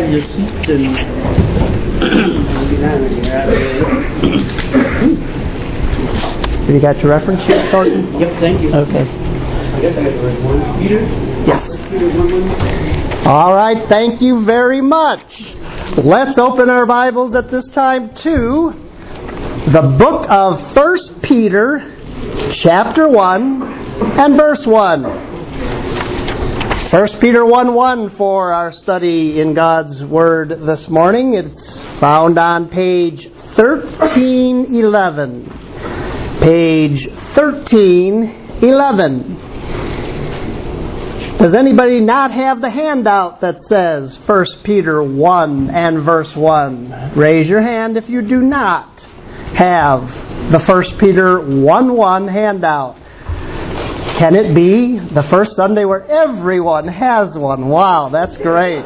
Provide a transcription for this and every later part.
have your seats and Have you got your reference sheet, Thornton? Yep, thank you. Okay. I guess I got the right one. Peter? Yes. Peter 1:1. All right, thank you very much. Let's open our Bibles at this time to the book of 1 Peter, chapter 1 and verse 1. 1 Peter 1:1 for our study in God's Word this morning. It's found on page 1311. Page 1311. Does anybody not have the handout that says 1 Peter 1 and verse 1? Raise your hand if you do not have the 1 Peter 1:1 handout. Can it be the first Sunday where everyone has one? Wow, that's great.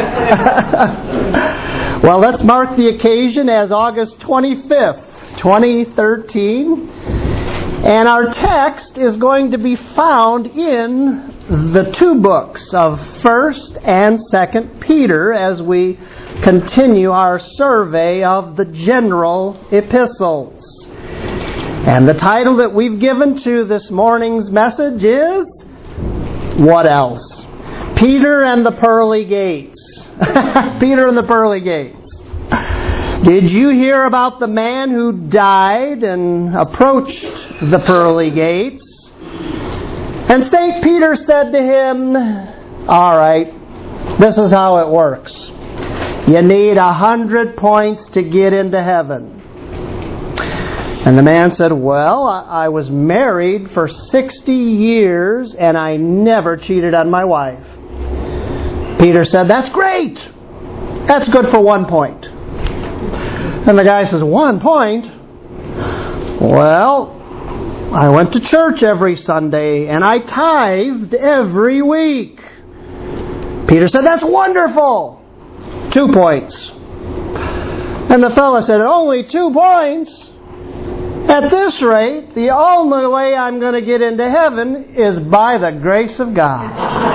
Well, let's mark the occasion as August 25th, 2013. And our text is going to be found in the two books of 1st and 2nd Peter as we continue our survey of the general epistles. And the title that we've given to this morning's message is, what else? Peter and the Pearly Gates. Peter and the Pearly Gates. Did you hear about the man who died and approached the pearly gates? And St. Peter said to him, all right, this is how it works. You need 100 points to get into heaven. And the man said, well, I was married for 60 years and I never cheated on my wife. Peter said, that's great. That's good for 1 point. And the guy says, 1 point? Well, I went to church every Sunday and I tithed every week. Peter said, that's wonderful. 2 points. And the fellow said, only 2 points? At this rate, the only way I'm going to get into heaven is by the grace of God.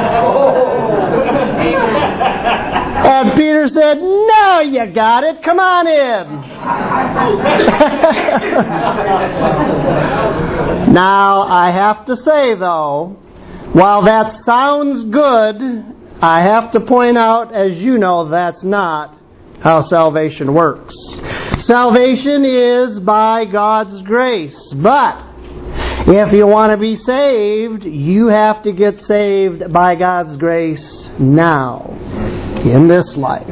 And Peter said, now you got it. Come on in. Now, I have to say, though, while that sounds good, I have to point out, as you know, that's not how salvation works. Salvation is by God's grace. But if you want to be saved, you have to get saved by God's grace now, in this life.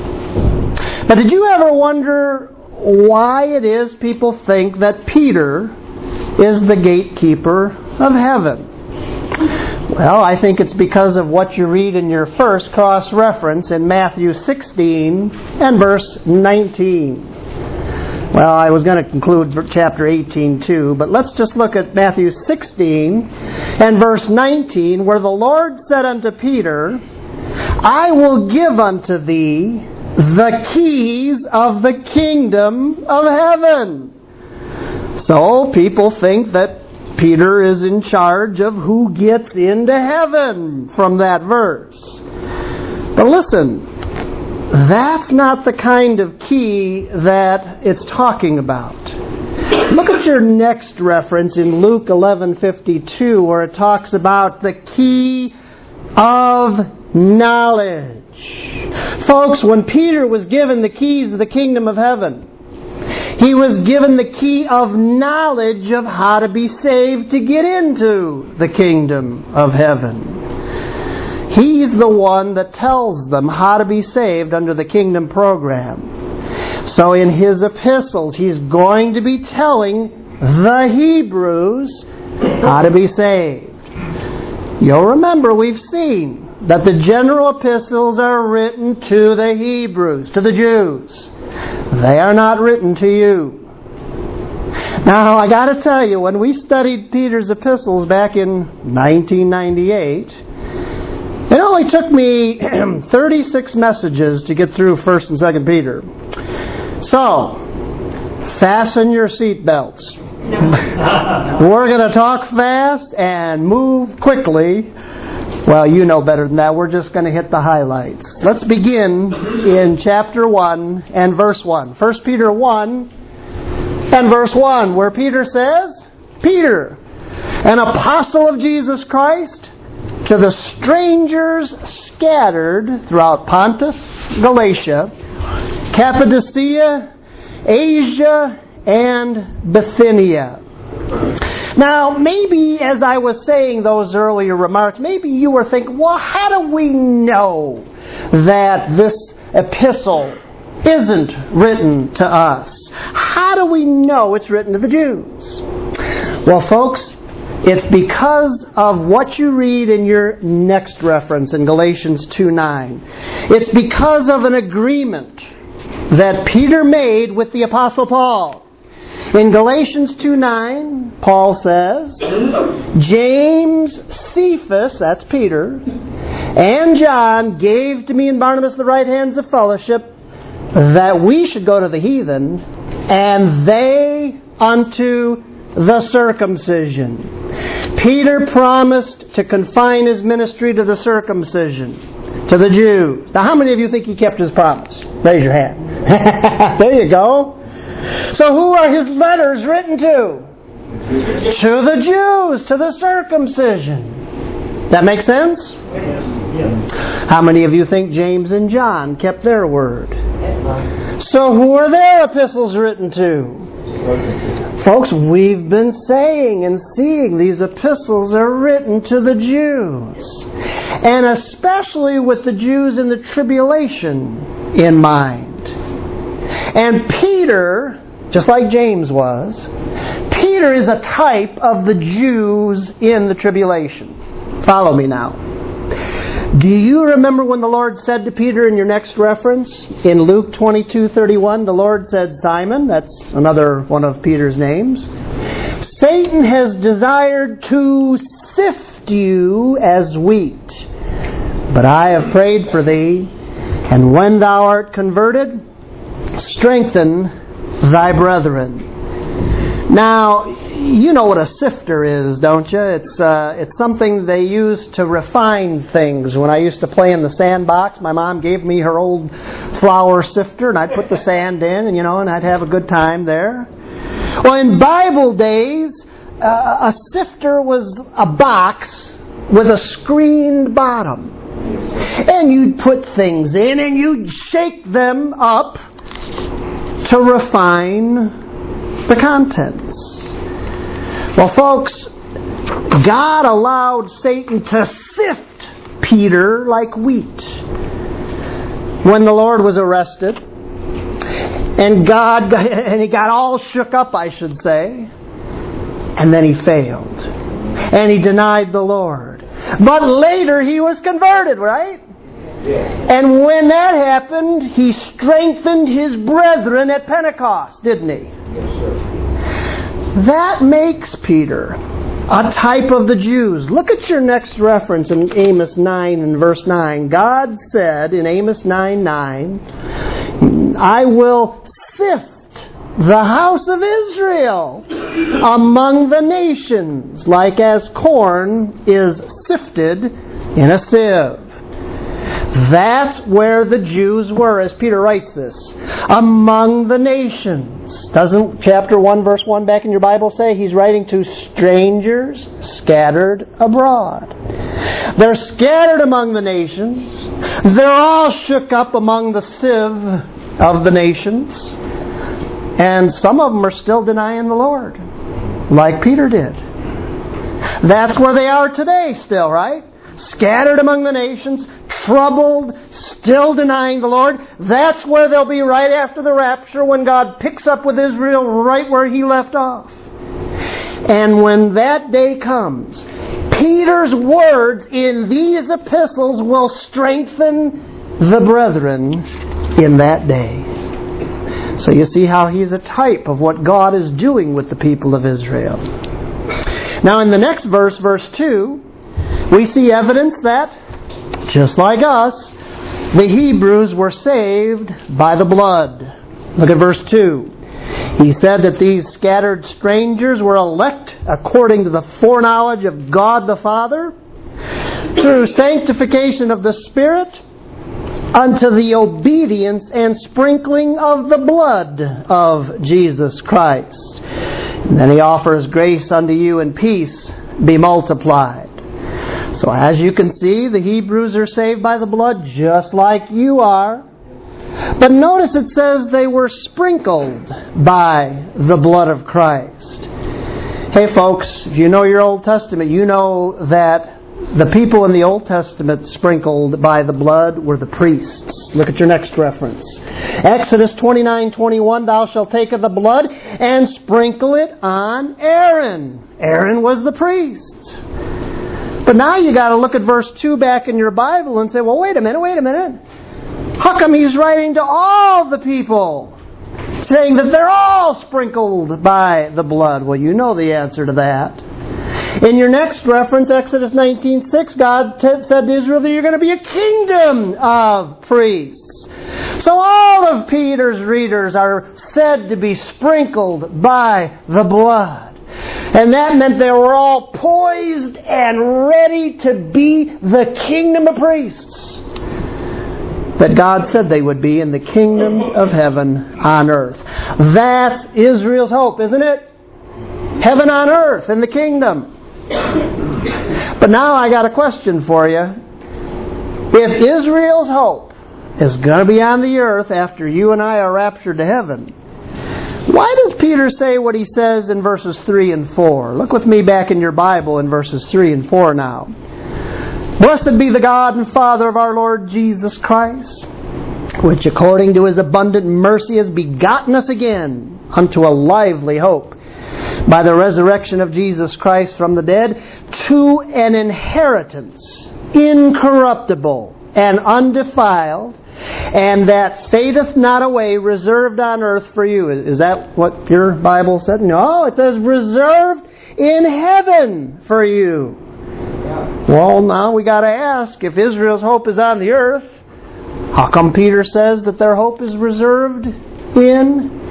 But did you ever wonder why it is people think that Peter is the gatekeeper of heaven? Well, I think it's because of what you read in your first cross-reference in Matthew 16 and verse 19. Well, I was going to conclude chapter 18 too, but let's just look at Matthew 16 and verse 19, where the Lord said unto Peter, I will give unto thee the keys of the kingdom of heaven. So people think that Peter is in charge of who gets into heaven from that verse. But listen, that's not the kind of key that it's talking about. Look at your next reference in Luke 11:52, where it talks about the key of knowledge. Folks, when Peter was given the keys of the kingdom of heaven, he was given the key of knowledge of how to be saved to get into the kingdom of heaven. He's the one that tells them how to be saved under the kingdom program. So in his epistles, he's going to be telling the Hebrews how to be saved. You'll remember we've seen that the general epistles are written to the Hebrews, to the Jews. They are not written to you. Now, I got to tell you, when we studied Peter's epistles back in 1998, it only took me 36 messages to get through 1st and 2nd Peter. So, fasten your seatbelts. We're going to talk fast and move quickly Well, you know better than that. We're just going to hit the highlights. Let's begin in chapter 1 and verse 1. 1 Peter 1 and verse 1, where Peter says, Peter, an apostle of Jesus Christ, to the strangers scattered throughout Pontus, Galatia, Cappadocia, Asia, and Bithynia. Now, maybe as I was saying those earlier remarks, maybe you were thinking, well, how do we know that this epistle isn't written to us? How do we know it's written to the Jews? Well, folks, it's because of what you read in your next reference in Galatians 2:9. It's because of an agreement that Peter made with the Apostle Paul. In Galatians 2:9, Paul says, James, Cephas, that's Peter, and John gave to me and Barnabas the right hands of fellowship, that we should go to the heathen, and they unto the circumcision. Peter promised to confine his ministry to the circumcision, to the Jews. Now, how many of you think he kept his promise? Raise your hand. There you go. So who are his letters written to? To the Jews, to the circumcision. That make sense? Yes. How many of you think James and John kept their word? So who are their epistles written to? Folks, we've been saying and seeing these epistles are written to the Jews. And especially with the Jews in the tribulation in mind. And Peter, just like James was, Peter is a type of the Jews in the tribulation. Follow me now. Do you remember when the Lord said to Peter in your next reference? In Luke 22:31, the Lord said, Simon, that's another one of Peter's names, Satan has desired to sift you as wheat. But I have prayed for thee, and when thou art converted, strengthen thy brethren. Now, you know what a sifter is, don't you? It's something they use to refine things. When I used to play in the sandbox, my mom gave me her old flour sifter, and I'd put the sand in, and I'd have a good time there. Well, in Bible days, a sifter was a box with a screened bottom. And you'd put things in, and you'd shake them up to refine the contents. Well, folks, God allowed Satan to sift Peter like wheat when the Lord was arrested. And he got all shook up, I should say. And then he failed. And he denied the Lord. But later he was converted, right? And when that happened, he strengthened his brethren at Pentecost, didn't he? Yes, sir. That makes Peter a type of the Jews. Look at your next reference in Amos 9 and verse 9. God said in Amos 9:9, I will sift the house of Israel among the nations, like as corn is sifted in a sieve. That's where the Jews were, as Peter writes this. Among the nations. Doesn't chapter 1, verse 1 back in your Bible say he's writing to strangers scattered abroad? They're scattered among the nations. They're all shook up among the sieve of the nations. And some of them are still denying the Lord, like Peter did. That's where they are today still, right? Scattered among the nations, troubled, still denying the Lord. That's where they'll be right after the rapture, when God picks up with Israel right where he left off. And when that day comes, Peter's words in these epistles will strengthen the brethren in that day. So you see how he's a type of what God is doing with the people of Israel. Now in the next verse, verse 2, we see evidence that, just like us, the Hebrews were saved by the blood. Look at verse 2. He said that these scattered strangers were elect according to the foreknowledge of God the Father, through sanctification of the Spirit unto the obedience and sprinkling of the blood of Jesus Christ. And then he offers grace unto you and peace be multiplied. So as you can see, the Hebrews are saved by the blood just like you are. But notice it says they were sprinkled by the blood of Christ. Hey folks, if you know your Old Testament, you know that the people in the Old Testament sprinkled by the blood were the priests. Look at your next reference. Exodus 29:21, thou shalt take of the blood and sprinkle it on Aaron. Aaron was the priest. But now you got to look at verse 2 back in your Bible and say, well, wait a minute. How come he's writing to all the people, saying that they're all sprinkled by the blood? Well, you know the answer to that. In your next reference, Exodus 19:6, God said to Israel that you're going to be a kingdom of priests. So all of Peter's readers are said to be sprinkled by the blood. And that meant they were all poised and ready to be the kingdom of priests that God said they would be in the kingdom of heaven on earth. That's Israel's hope, isn't it? Heaven on earth in the kingdom. But now I got a question for you. If Israel's hope is going to be on the earth after you and I are raptured to heaven, why does Peter say what he says in verses 3 and 4? Look with me back in your Bible in verses 3 and 4 now. Blessed be the God and Father of our Lord Jesus Christ, which according to His abundant mercy has begotten us again unto a lively hope by the resurrection of Jesus Christ from the dead, to an inheritance incorruptible and undefiled, and that fadeth not away, reserved on earth for you. Is that what your Bible said? No, it says reserved in heaven for you. Well, now we got to ask, if Israel's hope is on the earth, how come Peter says that their hope is reserved in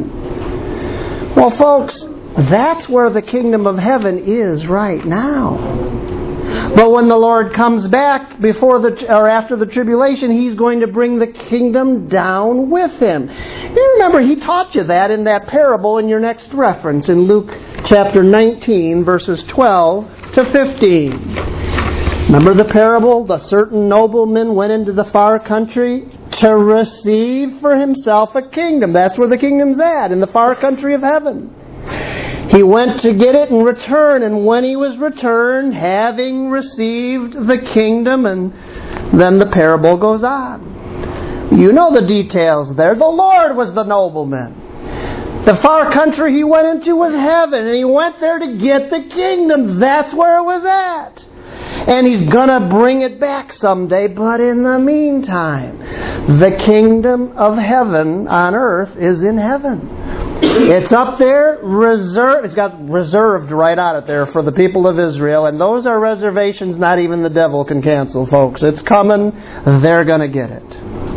heaven? Well, folks, that's where the kingdom of heaven is right now. But when the Lord comes back after the tribulation, He's going to bring the kingdom down with Him. You remember He taught you that in that parable in your next reference in Luke chapter 19, verses 12 to 15. Remember the parable? The certain nobleman went into the far country to receive for himself a kingdom. That's where the kingdom's at, in the far country of heaven. He went to get it and return, and when he was returned, having received the kingdom, and then the parable goes on. You know the details there. The Lord was the nobleman. The far country he went into was heaven, and he went there to get the kingdom. That's where it was at. And He's going to bring it back someday, but in the meantime, the kingdom of heaven on earth is in heaven. It's up there, reserved. It's got reserved right on it there for the people of Israel. And those are reservations not even the devil can cancel, folks. It's coming. They're going to get it.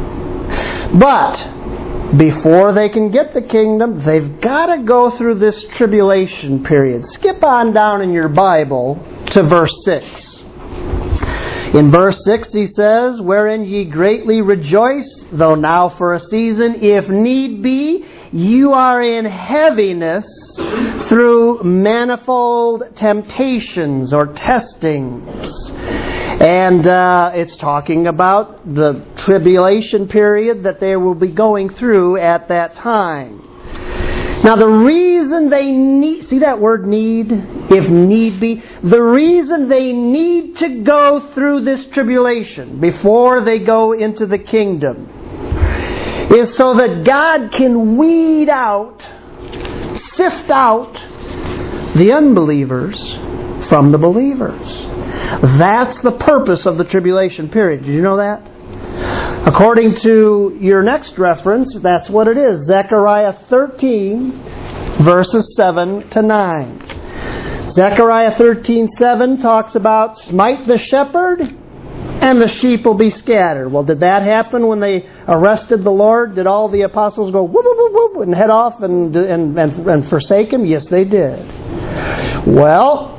But before they can get the kingdom, they've got to go through this tribulation period. Skip on down in your Bible to verse 6. In verse 6 he says, wherein ye greatly rejoice, though now for a season, if need be, you are in heaviness through manifold temptations or testings. And it's talking about the tribulation period that they will be going through at that time. Now the reason they need, see that word need, if need be, the reason they need to go through this tribulation before they go into the kingdom is so that God can weed out, sift out the unbelievers from the believers. That's the purpose of the tribulation period. Did you know that? According to your next reference, that's what it is. Zechariah 13, verses 7 to 9. Zechariah 13:7 talks about smite the shepherd and the sheep will be scattered. Well, did that happen when they arrested the Lord? Did all the apostles go whoop, whoop, whoop, whoop, and head off and forsake Him? Yes, they did. Well,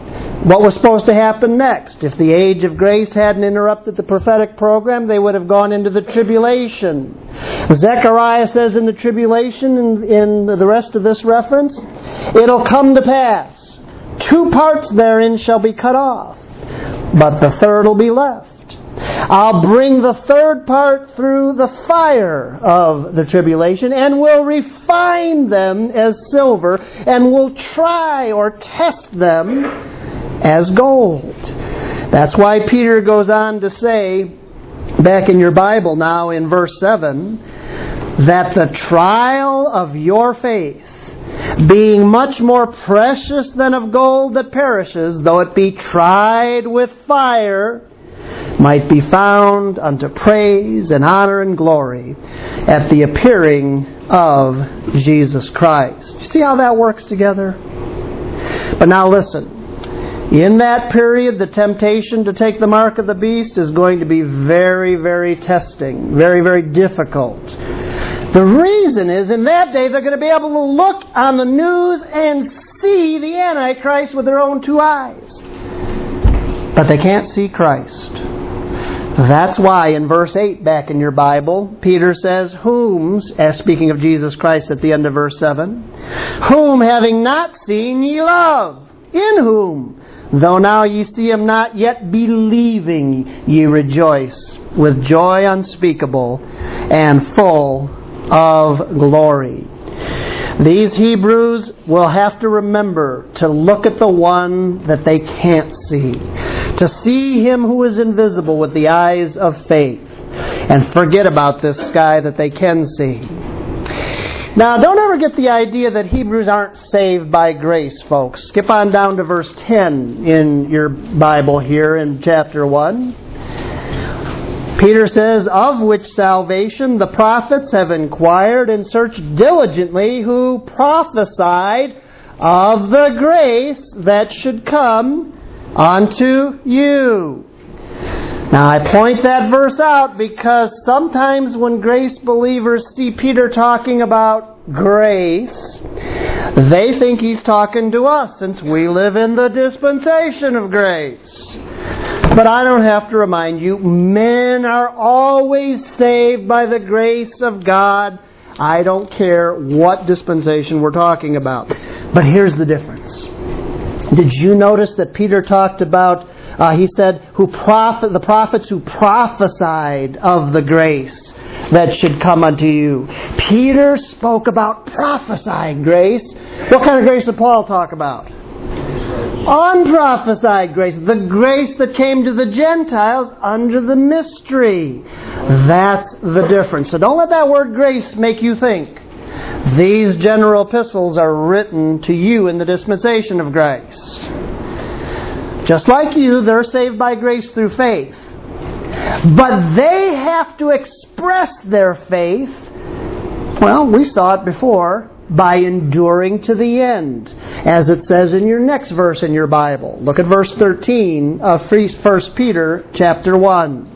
What was supposed to happen next? If the age of grace hadn't interrupted the prophetic program, they would have gone into the tribulation. Zechariah says in the tribulation, in the rest of this reference, it'll come to pass. 2 parts therein shall be cut off, but the third will be left. I'll bring the third part through the fire of the tribulation and will refine them as silver and will try or test them as gold. That's why Peter goes on to say, back in your Bible now in verse 7, that the trial of your faith, being much more precious than of gold that perishes, though it be tried with fire, might be found unto praise and honor and glory at the appearing of Jesus Christ. You see how that works together? But now listen. In that period, the temptation to take the mark of the beast is going to be very, very testing, very, very difficult. The reason is, in that day, they're going to be able to look on the news and see the Antichrist with their own 2 eyes. But they can't see Christ. That's why in verse 8 back in your Bible, Peter says, whom, as speaking of Jesus Christ at the end of verse 7, whom having not seen ye love, in whom, though now ye see him not, yet believing ye rejoice with joy unspeakable and full of glory. These Hebrews will have to remember to look at the one that they can't see, to see him who is invisible with the eyes of faith, and forget about this guy that they can see. Now, don't ever get the idea that Hebrews aren't saved by grace, folks. Skip on down to verse 10 in your Bible here in chapter 1. Peter says, of which salvation the prophets have inquired and searched diligently, who prophesied of the grace that should come unto you. Now I point that verse out because sometimes when grace believers see Peter talking about grace, they think he's talking to us since we live in the dispensation of grace. But I don't have to remind you, men are always saved by the grace of God. I don't care what dispensation we're talking about. But here's the difference. Did you notice that Peter talked about, he said, the prophets who prophesied of the grace that should come unto you. Peter spoke about prophesying grace. What kind of grace did Paul talk about? Unprophesied grace, the grace that came to the Gentiles under the mystery. That's the difference. So don't let that word grace make you think these general epistles are written to you in the dispensation of grace. Just like you, they're saved by grace through faith. But they have to express their faith, well, we saw it before, by enduring to the end, as it says in your next verse in your Bible. Look at verse 13 of 1 Peter chapter 1.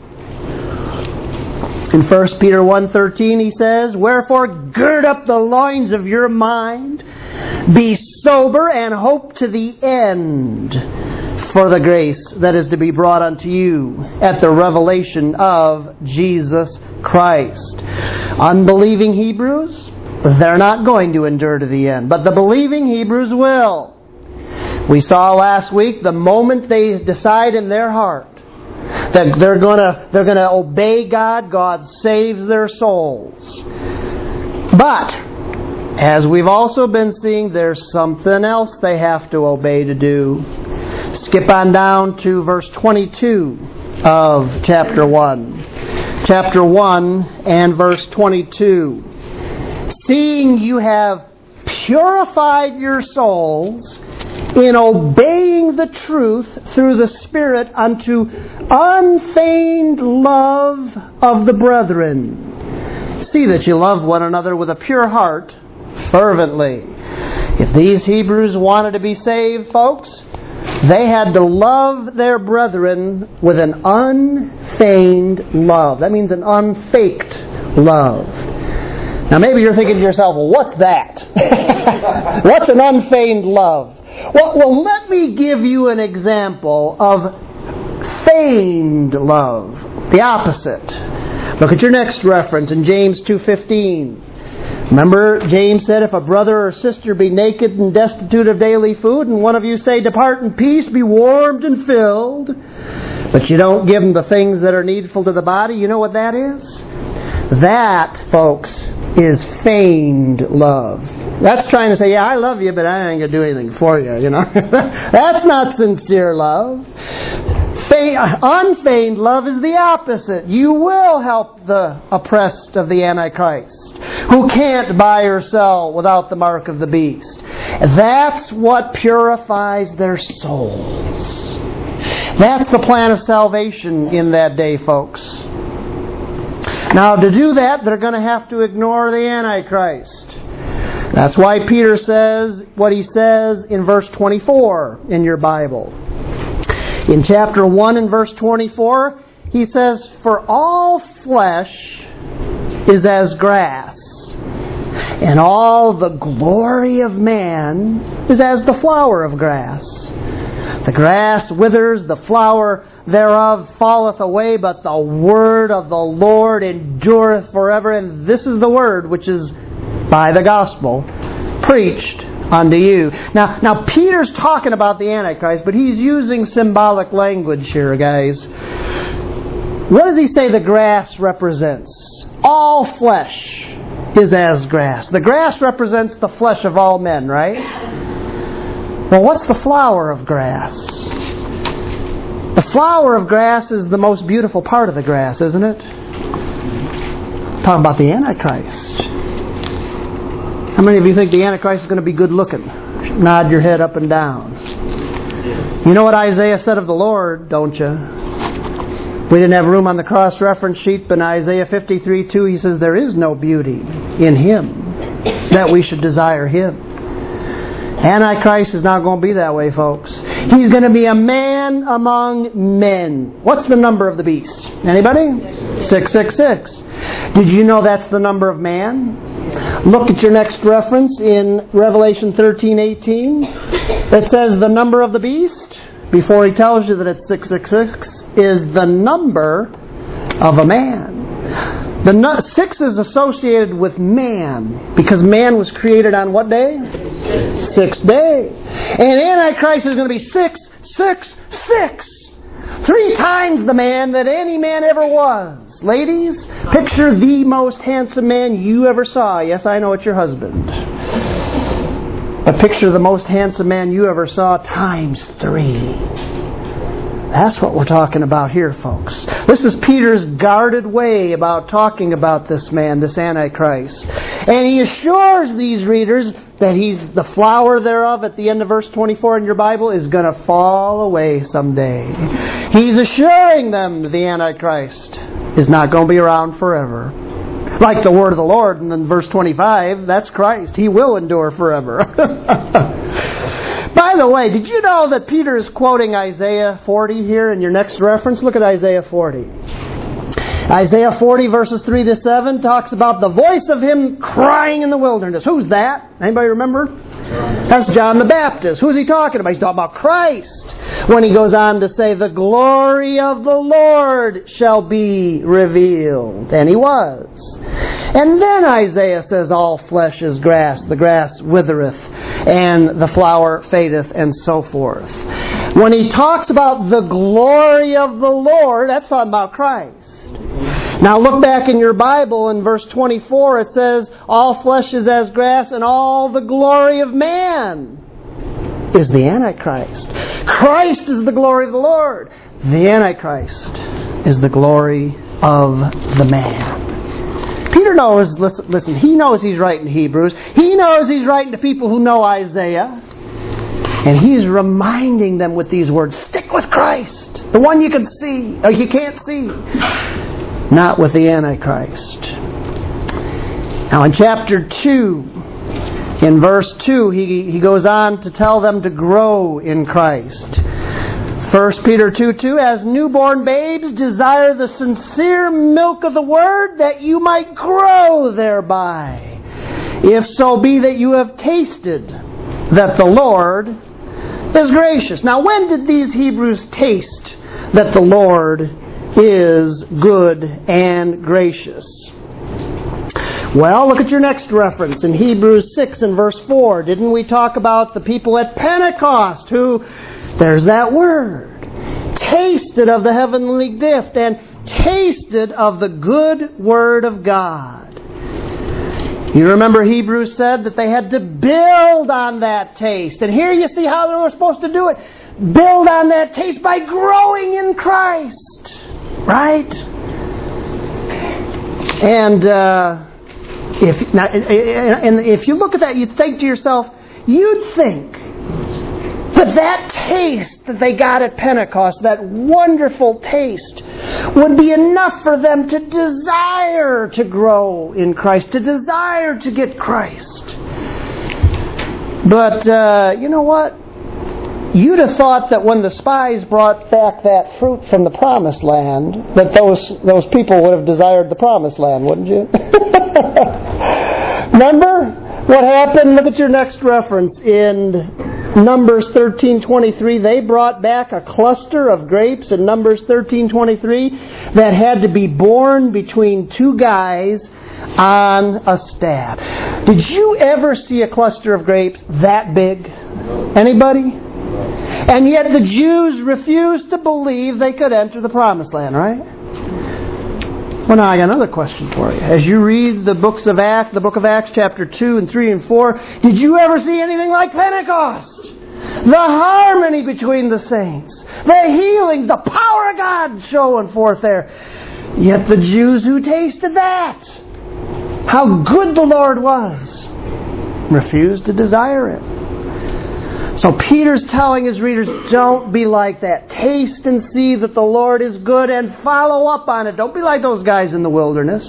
In 1 Peter 1:13 he says, wherefore gird up the loins of your mind, be sober, and hope to the end for the grace that is to be brought unto you at the revelation of Jesus Christ. Unbelieving Hebrews, they're not going to endure to the end, but the believing Hebrews will. We saw last week, the moment they decide in their heart that they're going to obey God, God saves their souls. But as we've also been seeing, there's something else they have to obey to do. Skip on down to verse 22 of chapter 1. Chapter 1 and verse 22. Seeing you have purified your souls in obeying the truth through the Spirit unto unfeigned love of the brethren. See that you love one another with a pure heart fervently. If these Hebrews wanted to be saved, folks, they had to love their brethren with an unfeigned love. That means an unfaked love. Now maybe you're thinking to yourself, well, what's that? What's an unfeigned love? Well, let me give you an example of feigned love. The opposite. Look at your next reference in James 2:15. Remember, James said, if a brother or sister be naked and destitute of daily food, and one of you say, depart in peace, be warmed and filled, but you don't give them the things that are needful to the body, you know what that is? That, folks, is feigned love. That's trying to say, yeah, I love you, but I ain't going to do anything for you, you know. That's not sincere love. Unfeigned love is the opposite. You will help the oppressed of the Antichrist, who can't buy or sell without the mark of the beast. That's what purifies their souls. That's the plan of salvation in that day, folks. Now, to do that, they're going to have to ignore the Antichrist. That's why Peter says what he says in verse 24 in your Bible. In chapter 1 and verse 24, he says, for all flesh is as grass, and all the glory of man is as the flower of grass. The grass withers, the flower thereof falleth away, but the word of the Lord endureth forever. And this is the word which is by the gospel preached unto you. Now Peter's talking about the Antichrist, but he's using symbolic language here, guys. What does he say the grass represents? All flesh is as grass. The grass represents the flesh of all men, right? Well, what's the flower of grass? The flower of grass is the most beautiful part of the grass, isn't it? Talking about the Antichrist. How many of you think the Antichrist is going to be good looking? Nod your head up and down. You know what Isaiah said of the Lord, don't you? We didn't have room on the cross-reference sheet, but in Isaiah 53:2 he says, there is no beauty in Him that we should desire Him. Antichrist is not going to be that way, folks. He's going to be a man among men. What's the number of the beast? Anybody? 666. Did you know that's the number of man? Look at your next reference in Revelation 13:18. It says the number of the beast, before he tells you that it's 666, is the number of a man. The 6 is associated with man, because man was created on what day? 6th day. And Antichrist is going to be 666. 3 times the man that any man ever was. Ladies, picture the most handsome man you ever saw. Yes, I know it's your husband. But picture the most handsome man you ever saw times 3. That's what we're talking about here, folks. This is Peter's guarded way about talking about this man, this Antichrist. And he assures these readers that he's the flower thereof at the end of verse 24 in your Bible is going to fall away someday. He's assuring them that the Antichrist is not going to be around forever. Like the word of the Lord, and then verse 25, that's Christ. He will endure forever. By the way, did you know that Peter is quoting Isaiah 40 here in your next reference? Look at Isaiah 40. Isaiah 40 verses 3 to 7 talks about the voice of him crying in the wilderness. Who's that? Anybody remember? That's John the Baptist. Who's he talking about? He's talking about Christ. When he goes on to say, the glory of the Lord shall be revealed. And he was. And then Isaiah says, all flesh is grass. The grass withereth, and the flower fadeth, and so forth. When he talks about the glory of the Lord, that's talking about Christ. Now look back in your Bible in verse 24. It says, all flesh is as grass, and all the glory of man is the Antichrist. Christ is the glory of the Lord. The Antichrist is the glory of the man. Peter knows, listen, he knows he's writing Hebrews. He knows he's writing to people who know Isaiah. And he's reminding them with these words, stick with Christ. The one you can see, or you can't see. Not with the Antichrist. Now in chapter 2, in verse 2, he goes on to tell them to grow in Christ. 1 Peter 2:2, as newborn babes desire the sincere milk of the word, that you might grow thereby. If so be that you have tasted that the Lord is gracious. Now, when did these Hebrews taste that the Lord is good and gracious? Well, look at your next reference in Hebrews 6 and verse 4. Didn't we talk about the people at Pentecost who, there's that word, tasted of the heavenly gift and tasted of the good word of God? You remember Hebrews said that they had to build on that taste. And here you see how they were supposed to do it. Build on that taste by growing in Christ. Right? And if you look at that, you'd think to yourself, you'd think that taste that they got at Pentecost, that wonderful taste, would be enough for them to desire to grow in Christ, to desire to get Christ. But you know what? You'd have thought that when the spies brought back that fruit from the Promised Land, that those people would have desired the Promised Land, wouldn't you? Remember what happened? Look at your next reference in Numbers 13:23. They brought back a cluster of grapes in Numbers 13:23 that had to be borne between two guys on a staff. Did you ever see a cluster of grapes that big? Anybody? And yet the Jews refused to believe they could enter the Promised Land, right? Well, now I got another question for you. As you read the book of Acts chapter 2 and 3 and 4, did you ever see anything like Pentecost? The harmony between the saints, the healing, the power of God showing forth there. Yet the Jews who tasted that, how good the Lord was, refused to desire it. So Peter's telling his readers, don't be like that. Taste and see that the Lord is good and follow up on it. Don't be like those guys in the wilderness.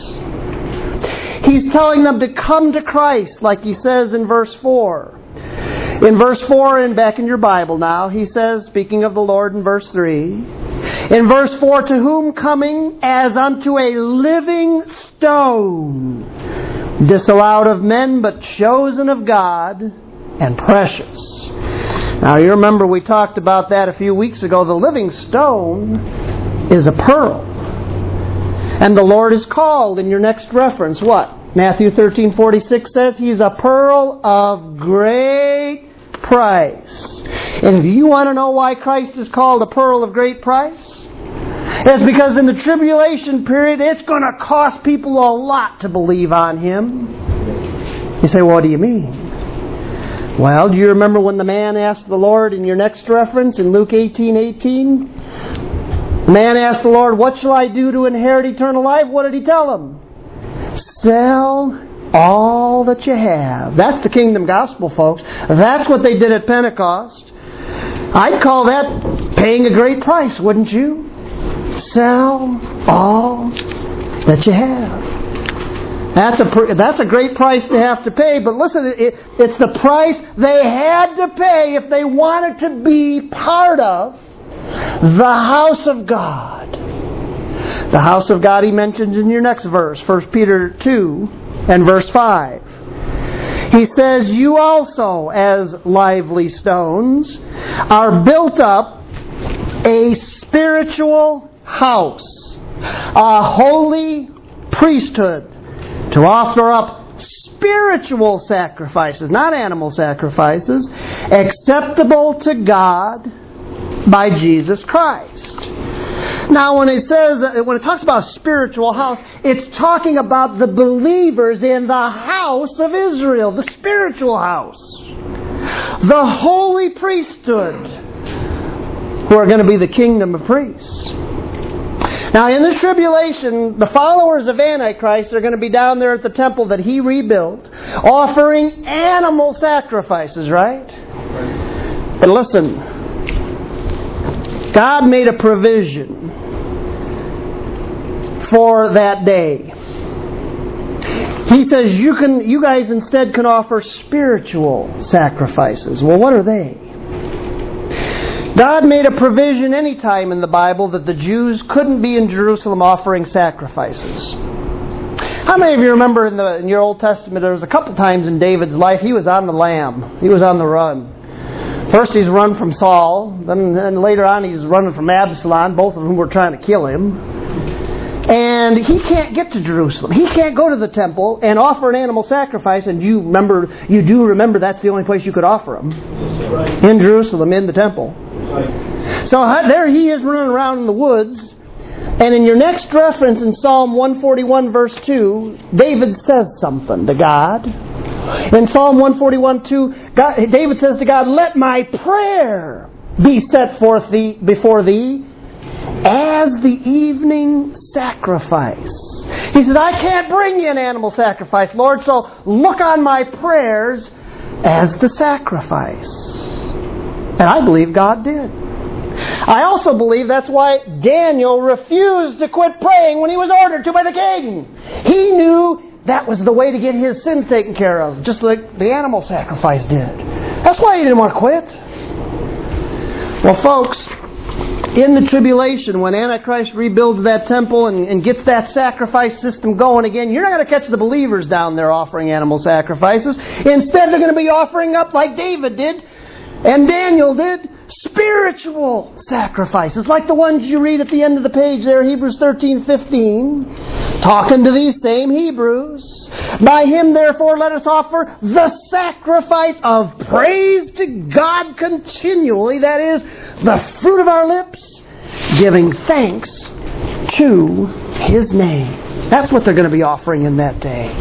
He's telling them to come to Christ, like he says in verse 4. In verse 4, and back in your Bible now, he says, speaking of the Lord in verse 3, in verse 4, to whom coming as unto a living stone, disallowed of men, but chosen of God, and precious. Now, you remember we talked about that a few weeks ago. The living stone is a pearl. And the Lord is called, in your next reference, what? Matthew 13:46 says, He's a pearl of great price. And if you want to know why Christ is called a pearl of great price, it's because in the tribulation period, it's going to cost people a lot to believe on Him. You say, what do you mean? Well, do you remember when the man asked the Lord in your next reference in Luke 18:18? The man asked the Lord, what shall I do to inherit eternal life? What did He tell him? Sell all that you have. That's the kingdom gospel, folks. That's what they did at Pentecost. I'd call that paying a great price, wouldn't you? Sell all that you have. That's a great price to have to pay, but listen, it's the price they had to pay if they wanted to be part of the house of God. The house of God he mentions in your next verse, 1 Peter 2 and verse 5. He says, you also, as lively stones, are built up a spiritual house, a holy priesthood, to offer up spiritual sacrifices, not animal sacrifices, acceptable to God by Jesus Christ. Now, when it talks about spiritual house, it's talking about the believers in the house of Israel, the spiritual house, the holy priesthood, who are going to be the kingdom of priests. Now, in the tribulation, the followers of Antichrist are going to be down there at the temple that he rebuilt, offering animal sacrifices, right? But listen, God made a provision for that day. He says you guys instead can offer spiritual sacrifices. Well, what are they? God made a provision any time in the Bible that the Jews couldn't be in Jerusalem offering sacrifices. How many of you remember in your Old Testament there was a couple times in David's life he was on the lam. He was on the run. First he's run from Saul, then later on he's running from Absalom, both of whom were trying to kill him. And he can't get to Jerusalem. He can't go to the temple and offer an animal sacrifice, and you do remember that's the only place you could offer them. Right. In Jerusalem, in the temple. Right. So there he is running around in the woods. And in your next reference in Psalm 141 verse 2, David says something to God. In Psalm 141:2, David says to God, "Let my prayer be set forth before thee as the evening sacrifice." He says, "I can't bring you an animal sacrifice, Lord, so look on my prayers as the sacrifice." And I believe God did. I also believe that's why Daniel refused to quit praying when he was ordered to by the king. He knew that was the way to get his sins taken care of, just like the animal sacrifice did. That's why he didn't want to quit. Well, folks, in the tribulation, when Antichrist rebuilds that temple and gets that sacrifice system going again, you're not going to catch the believers down there offering animal sacrifices. Instead, they're going to be offering up, like David did and Daniel did, spiritual sacrifices, like the ones you read at the end of the page there, Hebrews 13:15, talking to these same Hebrews. "By him, therefore, let us offer the sacrifice of praise to God continually, that is, the fruit of our lips, giving thanks to his name." That's what they're going to be offering in that day.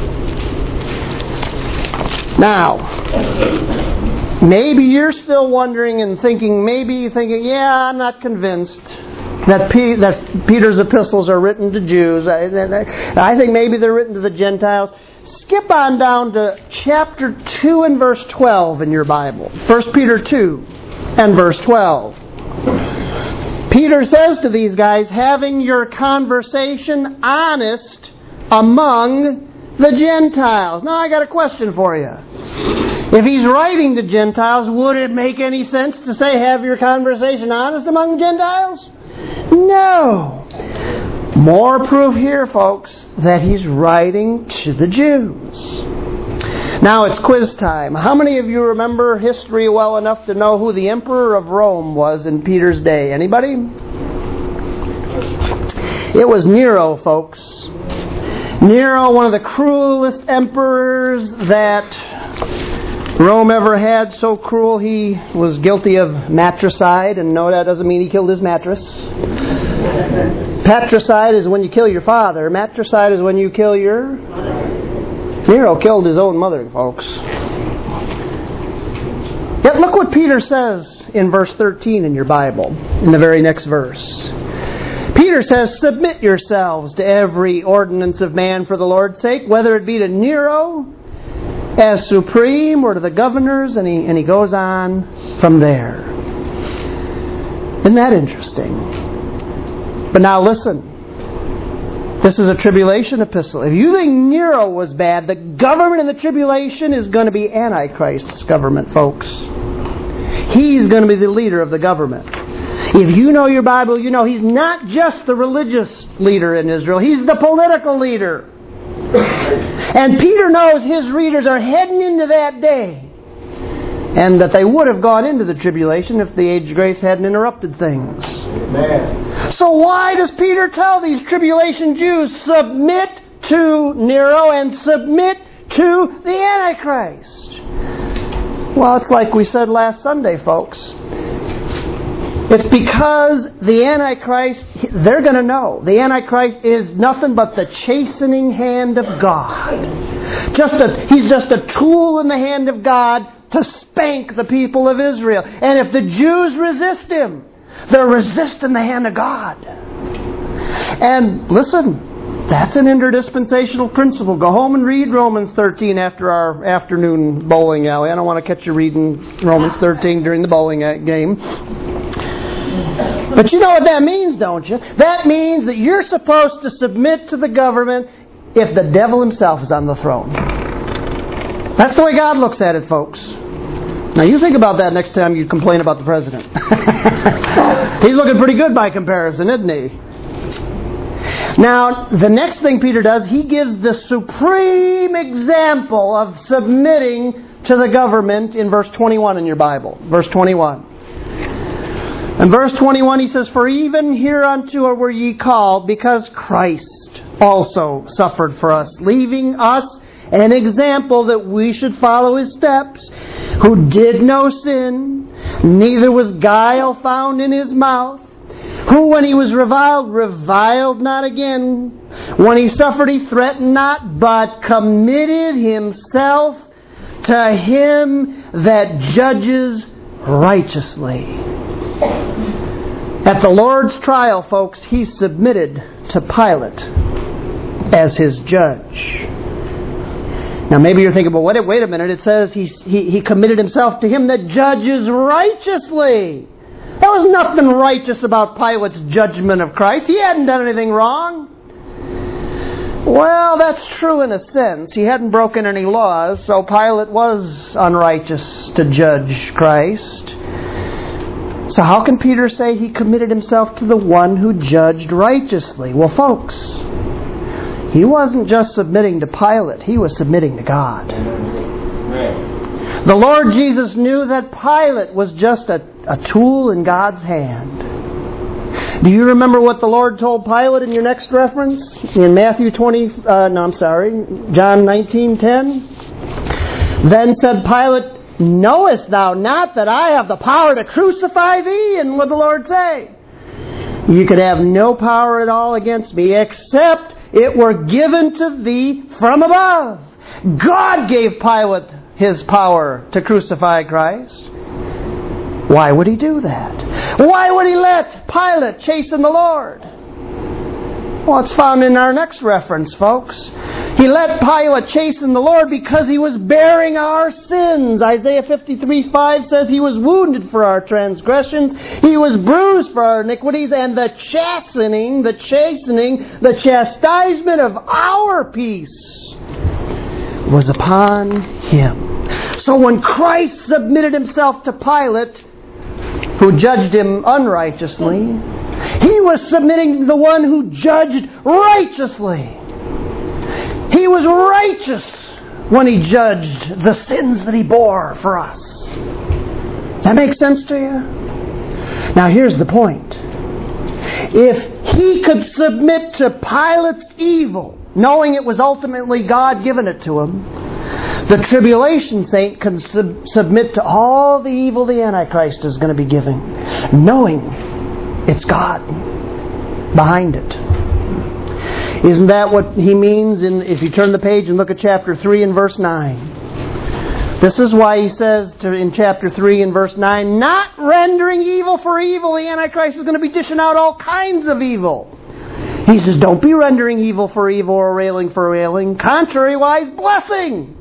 Now, maybe you're still wondering and thinking, yeah, I'm not convinced that Peter's epistles are written to Jews. I think maybe they're written to the Gentiles. Skip on down to chapter 2 and verse 12 in your Bible. 1 Peter 2 and verse 12. Peter says to these guys, "Having your conversation honest among the Gentiles." Now I got a question for you. If he's writing to Gentiles, would it make any sense to say, "Have your conversation honest among the Gentiles"? No. More proof here, folks, that he's writing to the Jews. Now it's quiz time. How many of you remember history well enough to know who the Emperor of Rome was in Peter's day? Anybody? It was Nero, folks. Nero, one of the cruelest emperors that Rome ever had, so cruel he was guilty of matricide, and no, that doesn't mean he killed his mattress. Patricide is when you kill your father. Matricide is when you kill your... Nero killed his own mother, folks. Yet look what Peter says in verse 13 in your Bible, in the very next verse. Peter says, "Submit yourselves to every ordinance of man for the Lord's sake, whether it be to Nero as supreme or to the governors," and he goes on from there. Isn't that interesting? But now listen. This is a tribulation epistle. If you think Nero was bad, the government in the tribulation is going to be Antichrist's government, folks. He's going to be the leader of the government. If you know your Bible, you know he's not just the religious leader in Israel. He's the political leader. And Peter knows his readers are heading into that day. And that they would have gone into the tribulation if the age of grace hadn't interrupted things. Amen. So why does Peter tell these tribulation Jews, submit to Nero and submit to the Antichrist? Well, it's like we said last Sunday, folks. It's because the Antichrist, they're going to know. The Antichrist is nothing but the chastening hand of God. He's just a tool in the hand of God to spank the people of Israel. And if the Jews resist him, they're resisting the hand of God. And listen, that's an interdispensational principle. Go home and read Romans 13 after our afternoon bowling alley. I don't want to catch you reading Romans 13 during the bowling game. But you know what that means, don't you? That means that you're supposed to submit to the government if the devil himself is on the throne. That's the way God looks at it, folks. Now you think about that next time you complain about the president. He's looking pretty good by comparison, isn't he? Now, the next thing Peter does, he gives the supreme example of submitting to the government in verse 21 in your Bible. Verse 21. In verse 21 he says, "For even hereunto were ye called, because Christ also suffered for us, leaving us an example that we should follow his steps, who did no sin, neither was guile found in his mouth, who when he was reviled, reviled not again. When he suffered, he threatened not, but committed himself to him that judges righteously." At the Lord's trial, folks, he submitted to Pilate as his judge. Now maybe you're thinking, well, wait a minute. It says he committed himself to him that judges righteously. There was nothing righteous about Pilate's judgment of Christ. He hadn't done anything wrong. Well, that's true in a sense. He hadn't broken any laws, so Pilate was unrighteous to judge Christ. So how can Peter say he committed himself to the one who judged righteously? Well, folks, he wasn't just submitting to Pilate. He was submitting to God. The Lord Jesus knew that Pilate was just a tool in God's hand. Do you remember what the Lord told Pilate in your next reference? In John 19:10. "Then said Pilate, Knowest thou not that I have the power to crucify thee?" And what did the Lord say? "You could have no power at all against me, except it were given to thee from above." God gave Pilate his power to crucify Christ. Why would he do that? Why would he let Pilate chasten the Lord? Well, it's found in our next reference, folks. He let Pilate chasten the Lord because he was bearing our sins. Isaiah 53:5 says he was wounded for our transgressions, he was bruised for our iniquities, and the chastisement of our peace was upon him. So when Christ submitted himself to Pilate, who judged him unrighteously, he was submitting to the one who judged righteously. He was righteous when he judged the sins that he bore for us. Does that make sense to you? Now here's the point. If he could submit to Pilate's evil, knowing it was ultimately God giving it to him, the tribulation saint can submit to all the evil the Antichrist is going to be giving, knowing it's God behind it. Isn't that what he means if you turn the page and look at chapter 3 and verse 9? This is why he says in chapter 3 and verse 9, not rendering evil for evil. The Antichrist is going to be dishing out all kinds of evil. He says, don't be rendering evil for evil or railing for railing. Contrariwise, blessing.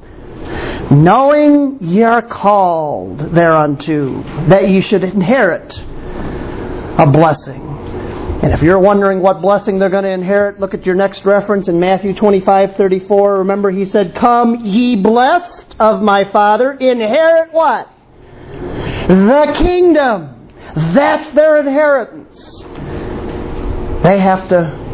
Knowing ye are called thereunto, that ye should inherit a blessing. And if you're wondering what blessing they're going to inherit, look at your next reference in Matthew 25:34. Remember, he said, "Come, ye blessed of my Father, inherit" what? The kingdom. That's their inheritance. That's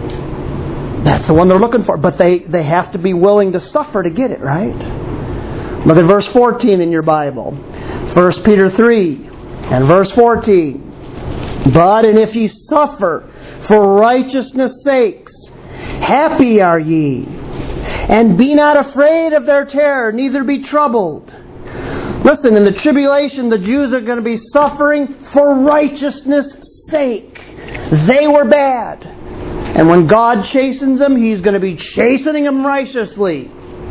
the one they're looking for. But they have to be willing to suffer to get it, right? Look at verse 14 in your Bible. 1 Peter 3 and verse 14. "But and if ye suffer for righteousness' sakes, happy are ye, and be not afraid of their terror, neither be troubled." Listen, in the tribulation, the Jews are going to be suffering for righteousness' sake. They were bad. And when God chastens them, He's going to be chastening them righteously.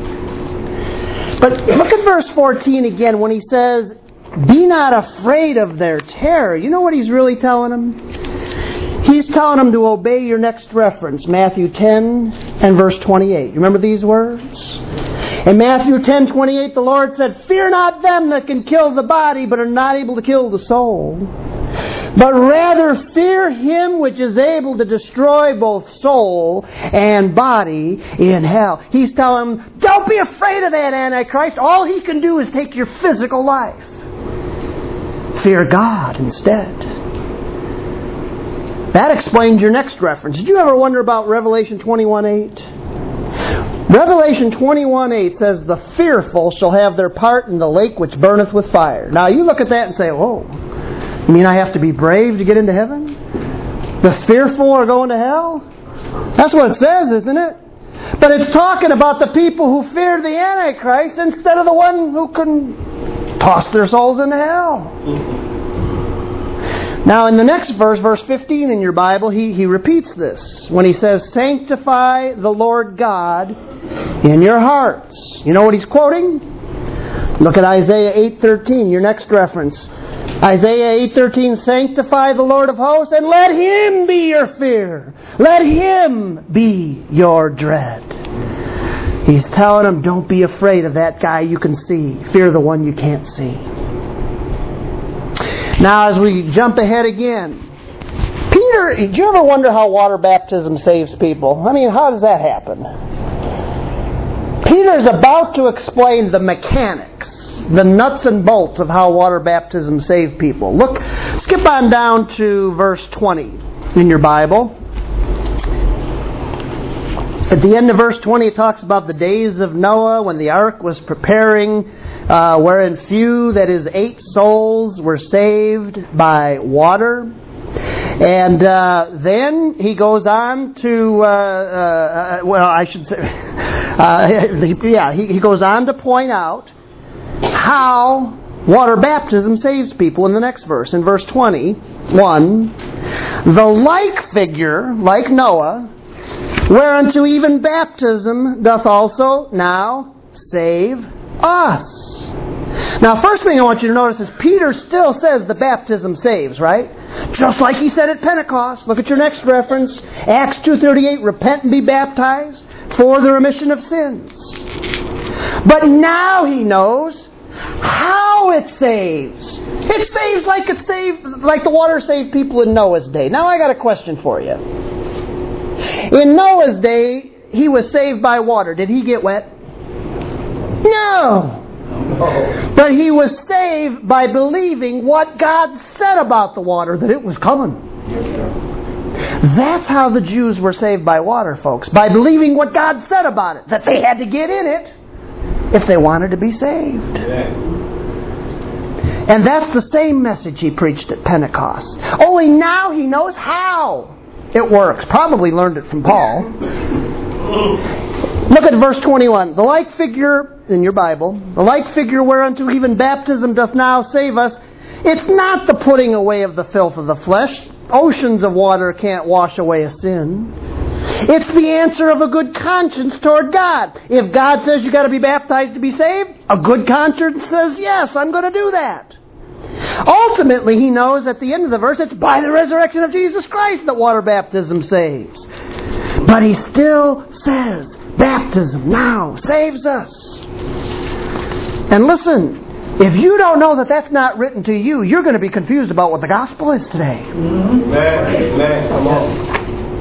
But look at verse 14 again when he says, "Be not afraid of their terror." You know what he's really telling them? He's telling them to obey your next reference, Matthew 10 and verse 28. You remember these words? In Matthew 10:28, the Lord said, "Fear not them that can kill the body, but are not able to kill the soul. But rather fear Him which is able to destroy both soul and body in hell." He's telling them, don't be afraid of that Antichrist. All he can do is take your physical life. Fear God instead. That explains your next reference. Did you ever wonder about Revelation 21:8? Revelation 21:8 says, "The fearful shall have their part in the lake which burneth with fire." Now you look at that and say, "Whoa, you mean I have to be brave to get into heaven? The fearful are going to hell?" That's what it says, isn't it? But it's talking about the people who fear the Antichrist instead of the one who can toss their souls into hell. Now in the next verse, verse 15 in your Bible, he repeats this when he says, "Sanctify the Lord God in your hearts." You know what he's quoting? Look at Isaiah 8:13, your next reference. Isaiah 8:13, "Sanctify the Lord of hosts, and let Him be your fear. Let Him be your dread." He's telling them, don't be afraid of that guy you can see. Fear the one you can't see. Now as we jump ahead again, Peter, do you ever wonder how water baptism saves people? I mean, how does that happen? Peter's about to explain the mechanics, the nuts and bolts of how water baptism saved people. Look, skip on down to verse 20 in your Bible. At the end of verse 20 it talks about the days of Noah when the ark was preparing, wherein few, that is 8 souls, were saved by water. And then he goes on to, he goes on to point out how water baptism saves people in the next verse. In verse 21, "The like figure, like Noah, whereunto even baptism doth also now save us." Now, first thing I want you to notice is Peter still says the baptism saves, right? Just like he said at Pentecost. Look at your next reference. Acts 2:38, "Repent and be baptized for the remission of sins." But now he knows how it saves. It saves like the water saved people in Noah's day. Now I got a question for you. In Noah's day, he was saved by water. Did he get wet? No. But he was saved by believing what God said about the water, that it was coming. That's how the Jews were saved by water, folks. By believing what God said about it, that they had to get in it if they wanted to be saved. And that's the same message he preached at Pentecost. Only now he knows how it works. Probably learned it from Paul. Look at verse 21. "The like figure," in your Bible, "the like figure whereunto even baptism doth now save us, it's not the putting away of the filth of the flesh. Oceans of water can't wash away a sin. It's the answer of a good conscience toward God." If God says you got to be baptized to be saved, a good conscience says, yes, I'm going to do that. Ultimately, he knows at the end of the verse, it's by the resurrection of Jesus Christ that water baptism saves. But he still says, baptism now saves us. And listen, if you don't know that that's not written to you, you're going to be confused about what the gospel is today. Come on.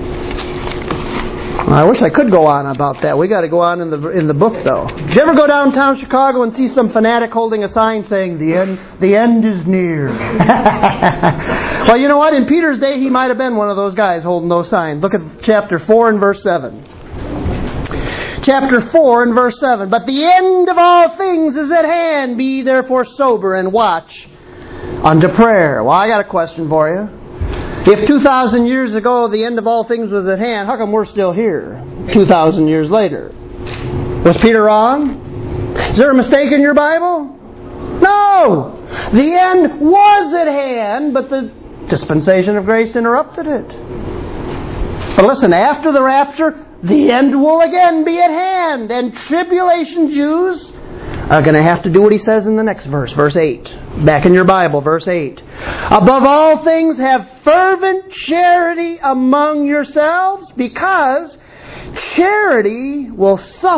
I wish I could go on about that. We got to go on in the book, though. Did you ever go downtown Chicago and see some fanatic holding a sign saying the end is near? Well, you know what? In Peter's day, he might have been one of those guys holding those signs. Look at chapter 4 and verse 7. Chapter 4 and verse 7. "But the end of all things is at hand. Be ye therefore sober and watch unto prayer." Well, I got a question for you. If 2,000 years ago the end of all things was at hand, how come we're still here 2,000 years later? Was Peter wrong? Is there a mistake in your Bible? No! The end was at hand, but the dispensation of grace interrupted it. But listen, after the rapture, the end will again be at hand, and tribulation Jews are going to have to do what he says in the next verse, verse 8. Back in your Bible, verse 8. "Above all things have fervent charity among yourselves, because charity will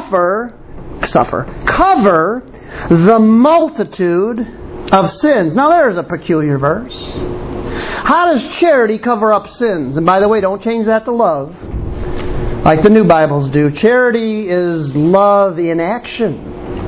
cover the multitude of sins." Now there's a peculiar verse. How does charity cover up sins? And by the way, don't change that to love, like the new Bibles do. Charity is love in action.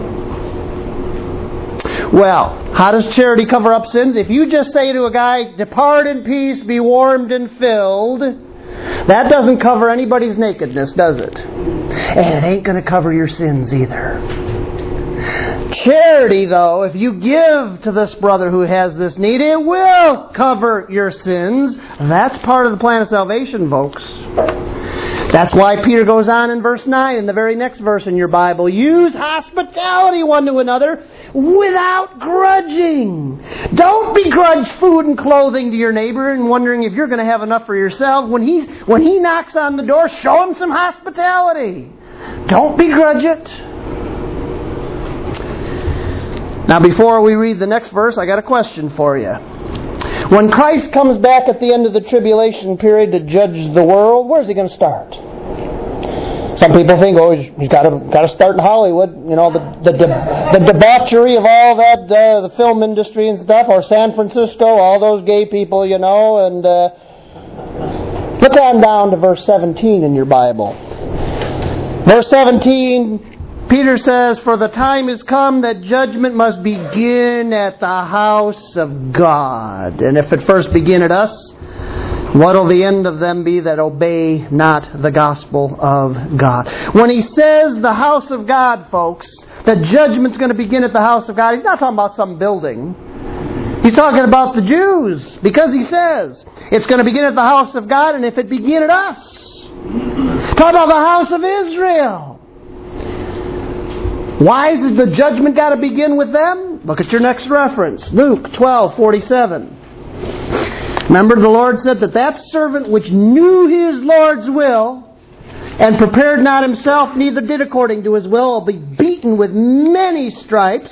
Well, how does charity cover up sins? If you just say to a guy, "Depart in peace, be warmed and filled," that doesn't cover anybody's nakedness, does it? And it ain't going to cover your sins either. Charity, though, if you give to this brother who has this need, it will cover your sins. That's part of the plan of salvation, folks. That's why Peter goes on in verse 9, in the very next verse in your Bible. Use hospitality one to another without grudging. Don't begrudge food and clothing to your neighbor and wondering if you're going to have enough for yourself. When he knocks on the door, show him some hospitality. Don't begrudge it. Now, before we read the next verse, I got a question for you. When Christ comes back at the end of the tribulation period to judge the world, where's He going to start? Some people think, He's got to start in Hollywood. You know, the debauchery of all that, the film industry and stuff, or San Francisco, all those gay people, you know. And look on down to verse 17 in your Bible. Verse 17. Peter says, for the time is come that judgment must begin at the house of God. And if it first begin at us, what'll the end of them be that obey not the gospel of God? When he says the house of God, folks, that judgment's going to begin at the house of God, he's not talking about some building. He's talking about the Jews. Because he says, it's going to begin at the house of God, and if it begin at us, talk about the house of Israel. Why has the judgment got to begin with them? Look at your next reference. Luke 12:47. Remember the Lord said that servant which knew his Lord's will and prepared not himself, neither did according to his will, will be beaten with many stripes.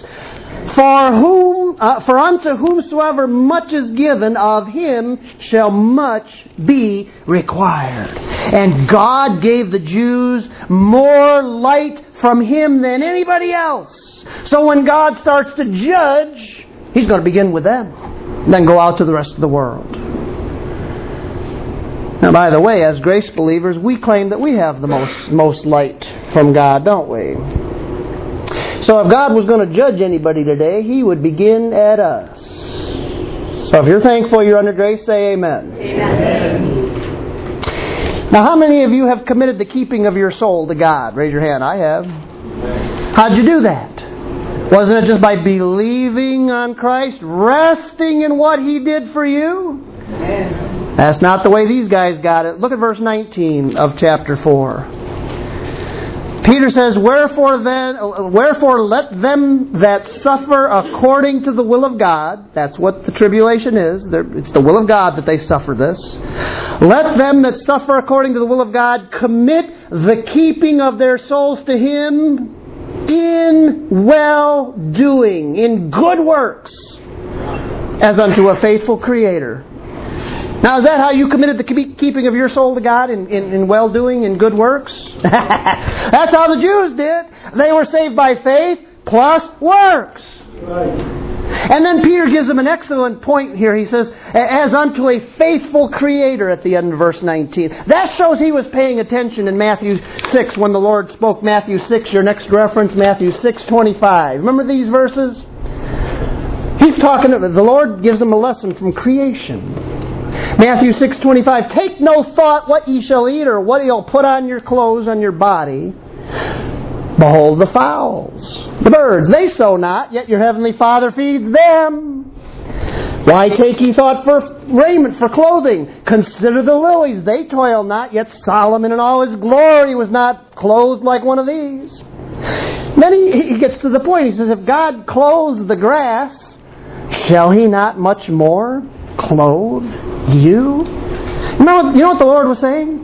For unto whomsoever much is given, of him shall much be required. And God gave the Jews more light from Him than anybody else. So when God starts to judge, He's going to begin with them, then go out to the rest of the world. Now, by the way, as grace believers, we claim that we have the most light from God, don't we? So if God was going to judge anybody today, He would begin at us. So if you're thankful you're under grace, say amen. Amen. Now, how many of you have committed the keeping of your soul to God? Raise your hand. I have. How'd you do that? Wasn't it just by believing on Christ, resting in what He did for you? Amen. That's not the way these guys got it. Look at verse 19 of chapter 4. Peter says, Wherefore let them that suffer according to the will of God, that's what the tribulation is, it's the will of God that they suffer this. Let them that suffer according to the will of God commit the keeping of their souls to Him in well-doing, in good works, as unto a faithful Creator. Now, is that how you committed the keeping of your soul to God, in well-doing, in good works? That's how the Jews did. They were saved by faith plus works. Right. And then Peter gives them an excellent point here. He says, as unto a faithful Creator at the end of verse 19. That shows he was paying attention in Matthew 6 when the Lord spoke. Matthew 6, your next reference, Matthew 6:25. Remember these verses? He's talking, the Lord gives them a lesson from creation. Matthew 6:25, take no thought what ye shall eat or what you'll put on your clothes, on your body. Behold the fowls, the birds, they sow not, yet your heavenly Father feeds them. Why take ye thought for raiment, for clothing? Consider the lilies, they toil not, yet Solomon in all his glory was not clothed like one of these. Then he gets to the point, he says, if God clothes the grass, shall He not much more clothe you? You know what the Lord was saying?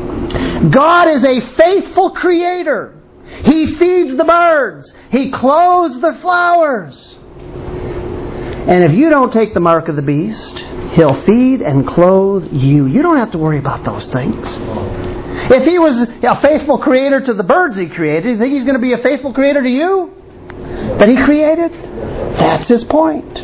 God is a faithful Creator. He feeds the birds. He clothes the flowers. And if you don't take the mark of the beast, He'll feed and clothe you. You don't have to worry about those things. If He was a faithful Creator to the birds He created, do you think He's going to be a faithful Creator to you that He created? That's His point.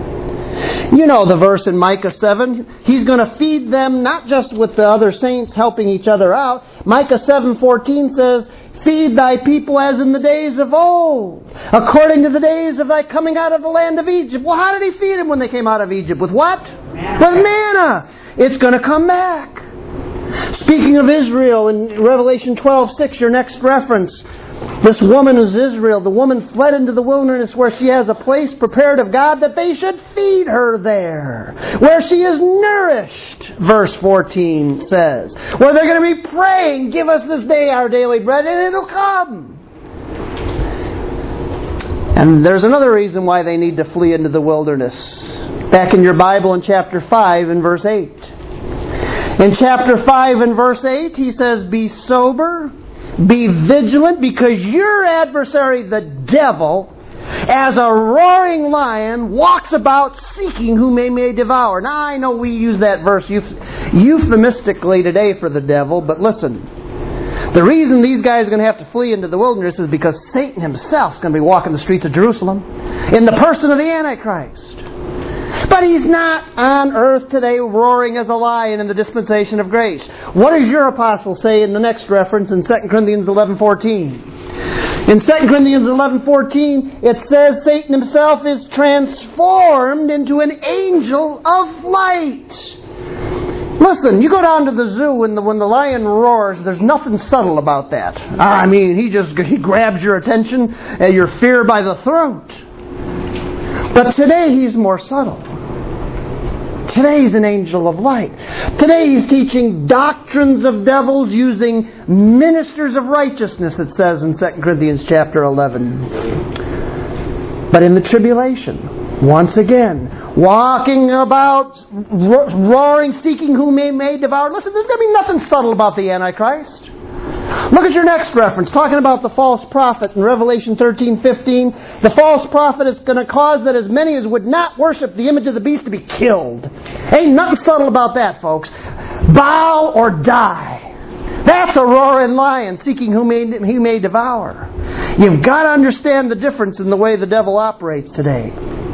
You know the verse in Micah 7. He's going to feed them not just with the other saints helping each other out. Micah 7:14 says, feed thy people as in the days of old, according to the days of thy coming out of the land of Egypt. Well, how did He feed them when they came out of Egypt? With what? Manna. With manna. It's going to come back. Speaking of Israel, in Revelation 12:6, your next reference, this woman is Israel. The woman fled into the wilderness where she has a place prepared of God that they should feed her there. Where she is nourished, verse 14 says. Where they're going to be praying, give us this day our daily bread, and it'll come. And there's another reason why they need to flee into the wilderness. Back in your Bible in chapter 5 and verse 8. In chapter 5 and verse 8, he says, be sober, be vigilant, because your adversary, the devil, as a roaring lion, walks about seeking whom he may devour. Now, I know we use that verse euphemistically today for the devil, but listen. The reason these guys are going to have to flee into the wilderness is because Satan himself is going to be walking the streets of Jerusalem in the person of the Antichrist. But he's not on earth today roaring as a lion in the dispensation of grace. What does your apostle say in the next reference in 2 Corinthians 11:14? In 2 Corinthians 11:14, it says Satan himself is transformed into an angel of light. Listen, you go down to the zoo when the lion roars, there's nothing subtle about that. I mean, he grabs your attention and your fear by the throat. But today he's more subtle. Today he's an angel of light. Today he's teaching doctrines of devils using ministers of righteousness, it says in 2 Corinthians chapter 11. But in the tribulation, once again, walking about, roaring, seeking whom he may devour. Listen, there's going to be nothing subtle about the Antichrist. Look at your next reference, talking about the false prophet in Revelation 13:15. The false prophet is going to cause that as many as would not worship the image of the beast to be killed. Ain't nothing subtle about that, folks. Bow or die. That's a roaring lion seeking whom he may devour. You've got to understand the difference in the way the devil operates today.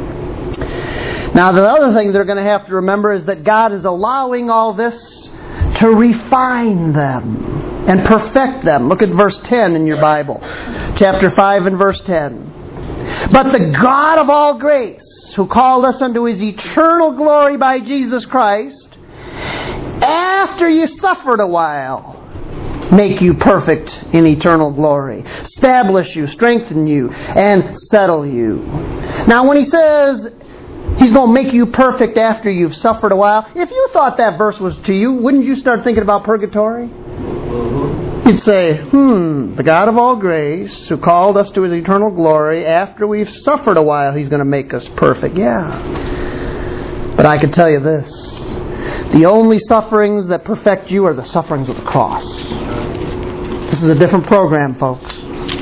Now, the other thing they're going to have to remember is that God is allowing all this to refine them and perfect them. Look at verse 10 in your Bible. Chapter 5 and verse 10. But the God of all grace, who called us unto His eternal glory by Jesus Christ, after you suffered a while, make you perfect in eternal glory, establish you, strengthen you, and settle you. Now when he says He's going to make you perfect after you've suffered a while, if you thought that verse was to you, wouldn't you start thinking about purgatory? You'd say, the God of all grace, who called us to His eternal glory, after we've suffered a while, He's going to make us perfect. Yeah. But I can tell you this. The only sufferings that perfect you are the sufferings of the cross. This is a different program, folks.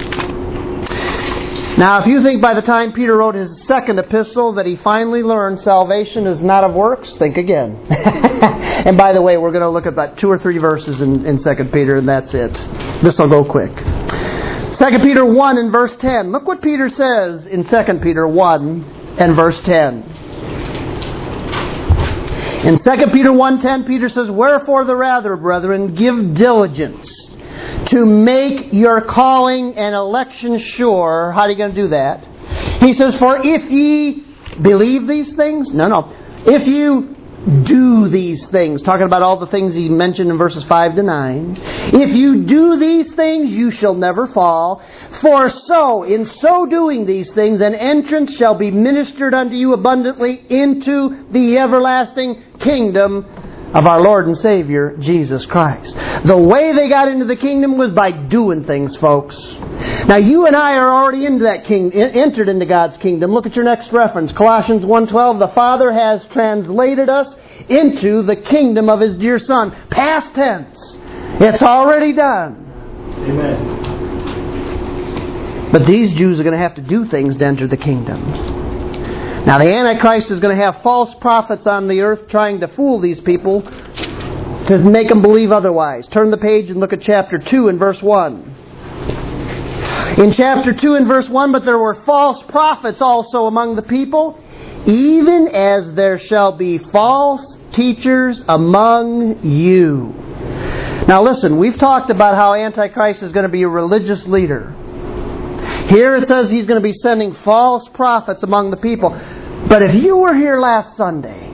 Now, if you think by the time Peter wrote his second epistle that he finally learned salvation is not of works, think again. And by the way, we're going to look at about 2 or 3 verses in 2 Peter, and that's it. This will go quick. 2 Peter 1 and verse 10. Look what Peter says in 2 Peter 1 and verse 10. In 2 Peter 1:10, Peter says, wherefore the rather, brethren, give diligence to make your calling and election sure. How are you going to do that? He says, for if ye believe these things, if you do these things, talking about all the things he mentioned in verses 5 to 9, if you do these things, you shall never fall. For so, in so doing these things, an entrance shall be ministered unto you abundantly into the everlasting kingdom of our Lord and Savior, Jesus Christ. The way they got into the kingdom was by doing things, folks. Now, you and I are already into that entered into God's kingdom. Look at your next reference. Colossians 1:12. The Father has translated us into the kingdom of His dear Son. Past tense. It's already done. Amen. But these Jews are going to have to do things to enter the kingdom. Now, the Antichrist is going to have false prophets on the earth trying to fool these people to make them believe otherwise. Turn the page and look at chapter 2 and verse 1. In chapter 2 and verse 1, but there were false prophets also among the people, even as there shall be false teachers among you. Now listen, we've talked about how Antichrist is going to be a religious leader. Here it says he's going to be sending false prophets among the people. But if you were here last Sunday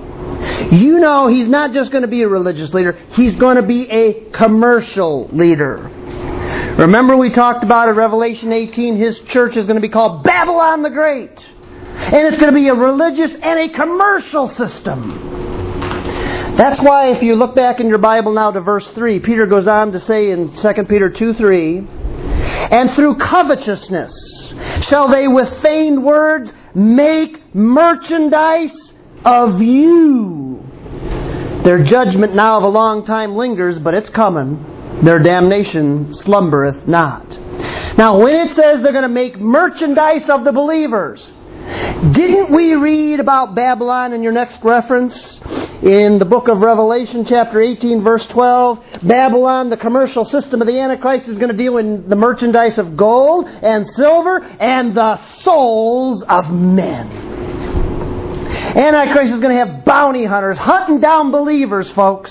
You know he's not just going to be a religious leader, he's going to be a commercial leader. Remember we talked about in Revelation 18, his church is going to be called Babylon the Great. And it's going to be a religious and a commercial system. That's why if you look back in your Bible now to verse 3, Peter goes on to say in 2 Peter 2:3, and through covetousness shall they with feigned words make merchandise of you. Their judgment now of a long time lingers, but it's coming. Their damnation slumbereth not. Now when it says they're going to make merchandise of the believers, didn't we read about Babylon in your next reference? In the book of Revelation, chapter 18, verse 12, Babylon, the commercial system of the Antichrist, is going to deal in the merchandise of gold and silver and the souls of men. Antichrist is going to have bounty hunters hunting down believers, folks.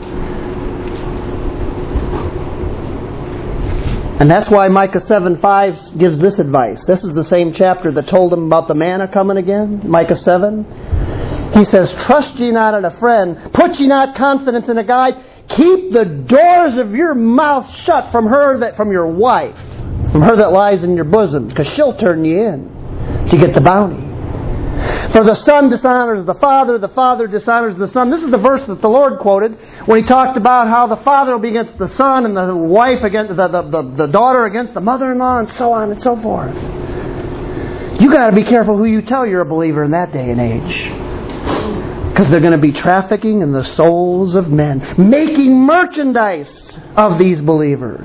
And that's why Micah 7:5 gives this advice. This is the same chapter that told him about the manna coming again, Micah 7. He says, trust ye not in a friend, put ye not confidence in a guide, keep the doors of your mouth shut from your wife, from her that lies in your bosom, because she'll turn you in to get the bounty. For the son dishonors the father dishonors the son. This is the verse that the Lord quoted when He talked about how the father will be against the son and the wife against the daughter against the mother-in-law, and so on and so forth. You got to be careful who you tell you're a believer in that day and age, because they're going to be trafficking in the souls of men, making merchandise of these believers.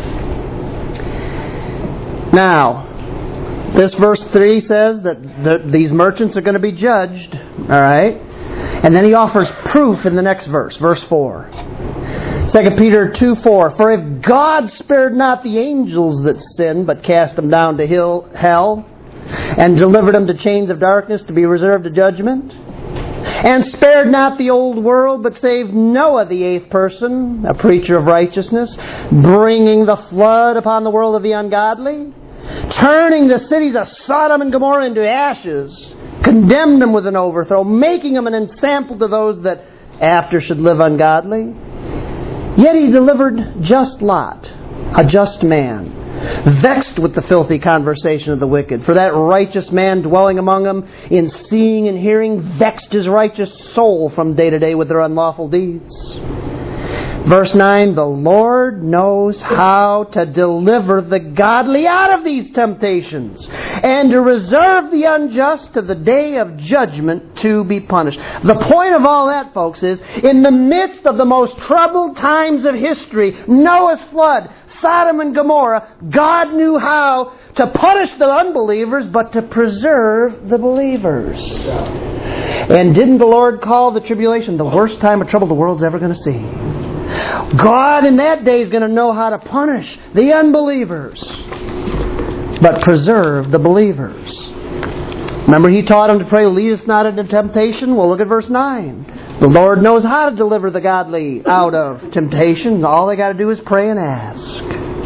Now, this verse 3 says that these merchants are going to be judged. Alright? And then he offers proof in the next verse, verse 4. 2 Peter 2:4, for if God spared not the angels that sinned, but cast them down to hell, and delivered them to chains of darkness to be reserved to judgment, and spared not the old world, but saved Noah, the eighth person, a preacher of righteousness, bringing the flood upon the world of the ungodly, turning the cities of Sodom and Gomorrah into ashes, condemned them with an overthrow, making them an ensample to those that after should live ungodly. Yet He delivered just Lot, a just man, vexed with the filthy conversation of the wicked. For that righteous man dwelling among them in seeing and hearing vexed his righteous soul from day to day with their unlawful deeds. Verse 9, the Lord knows how to deliver the godly out of these temptations, and to reserve the unjust to the day of judgment to be punished. The point of all that, folks, is in the midst of the most troubled times of history, Noah's flood, Sodom and Gomorrah, God knew how to punish the unbelievers, but to preserve the believers. And didn't the Lord call the tribulation the worst time of trouble the world's ever going to see? God in that day is going to know how to punish the unbelievers, but preserve the believers. Remember He taught them to pray, lead us not into temptation? Well, look at verse 9. The Lord knows how to deliver the godly out of temptation. All they got to do is pray and ask.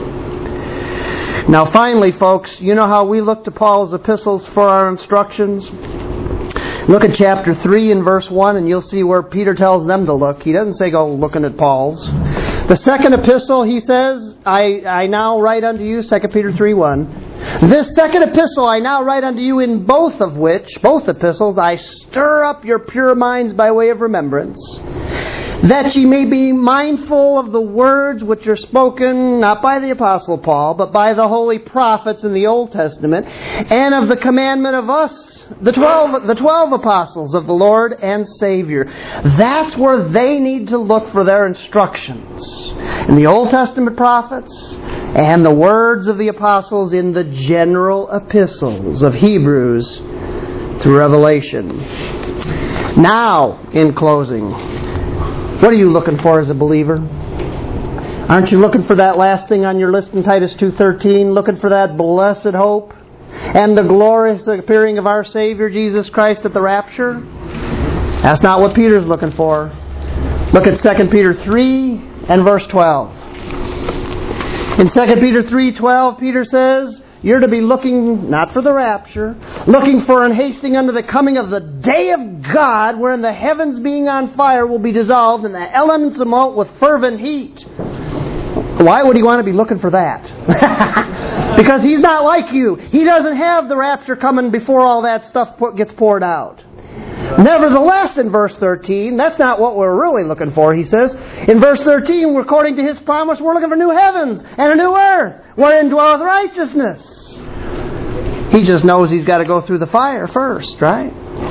Now finally, folks, you know how we look to Paul's epistles for our instructions? Look at chapter 3 and verse 1 and you'll see where Peter tells them to look. He doesn't say go looking at Paul's. The second epistle, he says, I now write unto you, 2 Peter 3:1. This second epistle I now write unto you, in both epistles, I stir up your pure minds by way of remembrance, that ye may be mindful of the words which are spoken, not by the Apostle Paul, but by the holy prophets in the Old Testament, and of the commandment of us, the 12 apostles of the Lord and Savior. That's where they need to look for their instructions. In the Old Testament prophets and the words of the apostles in the general epistles of Hebrews through Revelation. Now, in closing, what are you looking for as a believer? Aren't you looking for that last thing on your list in Titus 2:13? Looking for that blessed hope and the glorious appearing of our Savior Jesus Christ at the rapture? That's not what Peter's looking for. Look at 2 Peter 3 and verse 12. In 2 Peter 3:12, Peter says, you're to be looking, not for the rapture, looking for and hasting unto the coming of the day of God, wherein the heavens being on fire will be dissolved, and the elements will melt with fervent heat. Why would He want to be looking for that? Because He's not like you. He doesn't have the rapture coming before all that stuff gets poured out. Nevertheless, in verse 13, that's not what we're really looking for, he says. In verse 13, according to His promise, we're looking for new heavens and a new earth, wherein dwelleth righteousness. He just knows He's got to go through the fire first, right?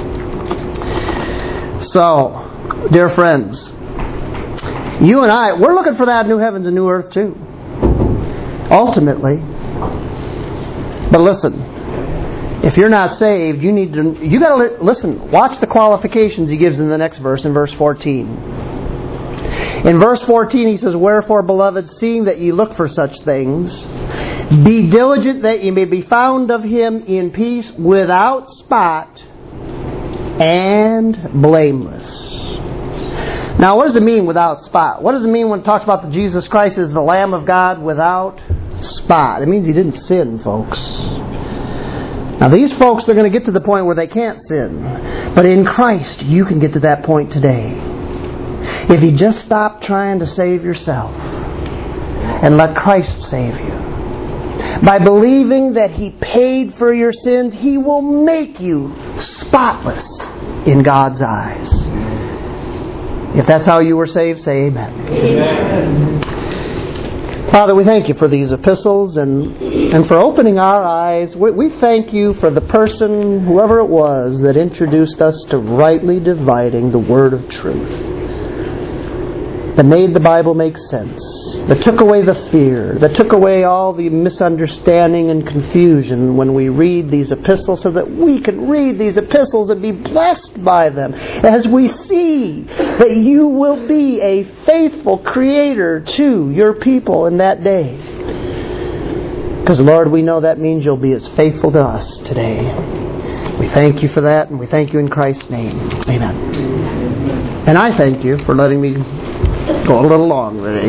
So, dear friends, you and I, we're looking for that new heavens and new earth too. Ultimately. But listen, if you're not saved, you got to listen. Watch the qualifications He gives in the next verse, in verse 14. In verse 14 He says, "Wherefore, beloved, seeing that ye look for such things, be diligent that ye may be found of Him in peace, without spot and blameless." Now, what does it mean without spot? What does it mean when it talks about that Jesus Christ is the Lamb of God without spot? It means He didn't sin, folks. Now, these folks are going to get to the point where they can't sin. But in Christ, you can get to that point today. If you just stop trying to save yourself and let Christ save you. By believing that He paid for your sins, He will make you spotless in God's eyes. If that's how you were saved, say amen. Amen. Father, we thank You for these epistles and for opening our eyes. We thank You for the person, whoever it was, that introduced us to rightly dividing the word of truth. That made the Bible make sense. That took away the fear. That took away all the misunderstanding and confusion when we read these epistles, so that we can read these epistles and be blessed by them as we see that You will be a faithful Creator to Your people in that day. Because, Lord, we know that means You'll be as faithful to us today. We thank You for that, and we thank You in Christ's name. Amen. And I thank You for letting me go a little long today.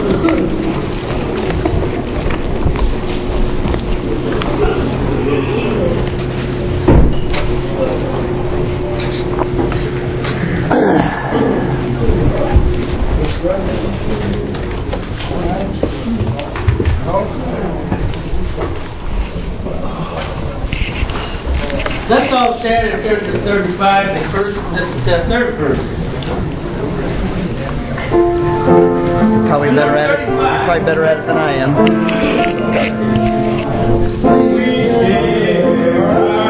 Let's all stand in chapter 35, the third verse. Probably better at it. You're probably better at it than I am.